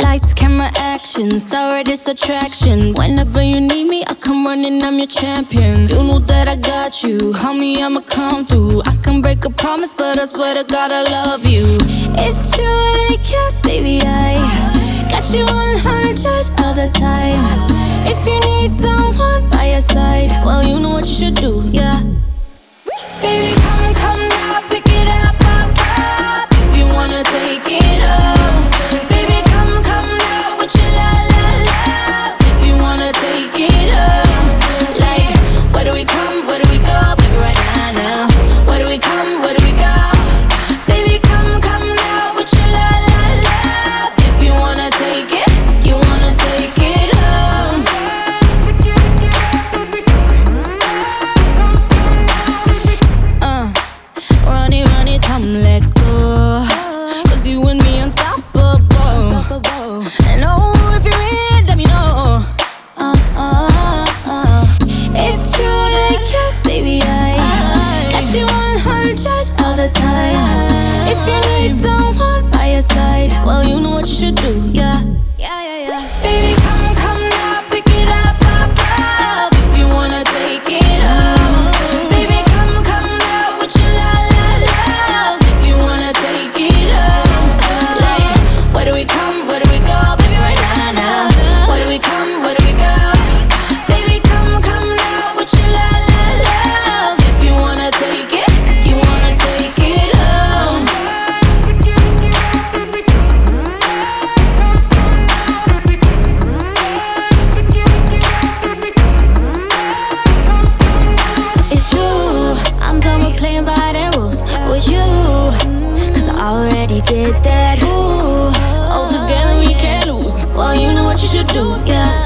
Lights, camera, action, star this attraction. Whenever you need me, I come running, I'm your champion. You know that I got you, call me, I'ma come through. I can break a promise, but I swear to God I love you. It's true, like yes, baby, I got you 100 all the time. If you need someone by your side, well, you know what you should do, yeah. Baby, come now, pick it up, up, up. If you wanna take it up. Baby, come now with your la, la, la. If you wanna take it up. Like, where do we come, where do we go? Baby, right now. Where do we come, where do we go? Baby, come now with your la, la, la. If you wanna take it, you wanna take it up. Run it, come, let's go. Cause you and me unstoppable. And oh, if you're in, let me know. It's true, like yes, baby, I got you 100 all the time. If you need someone by your side, well, you know what you should do, yeah. Baby, come now, pick it up, up, up. If you wanna take it up. Baby, come now with your la, la, la. If you wanna take it up. Like, where do we come, where do we go? Baby, right now. Where do we come, where do we go? Baby, come now with your la, la, la. If you wanna take it, you wanna take it up. It's true, I'm done with playing by the rules with you, cause I already did that. Ooh, all together we can't lose. Well, you know what you should do, yeah.